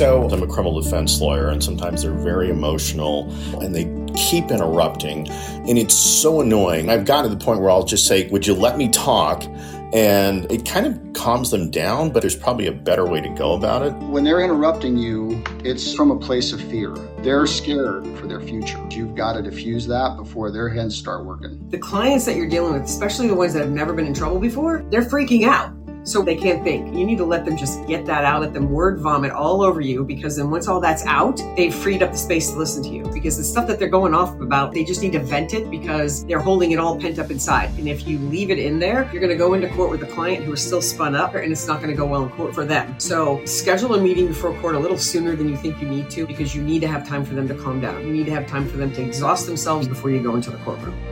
So I'm a criminal defense lawyer, and sometimes they're very emotional and they keep interrupting. And it's so annoying. I've gotten to the point where I'll just say, would you let me talk? And it kind of calms them down, but there's probably a better way to go about it. When they're interrupting you, it's from a place of fear. They're scared for their future. You've got to diffuse that before their heads start working. The clients that you're dealing with, especially the ones that have never been in trouble before, they're freaking out. So they can't think. You need to let them just get that out, let them word vomit all over you, because then once all that's out, they've freed up the space to listen to you. Because the stuff that they're going off about, they just need to vent it because they're holding it all pent up inside. And if you leave it in there, you're going to go into court with a client who is still spun up, and it's not going to go well in court for them. So schedule a meeting before court a little sooner than you think you need to, because you need to have time for them to calm down. You need to have time for them to exhaust themselves before you go into the courtroom.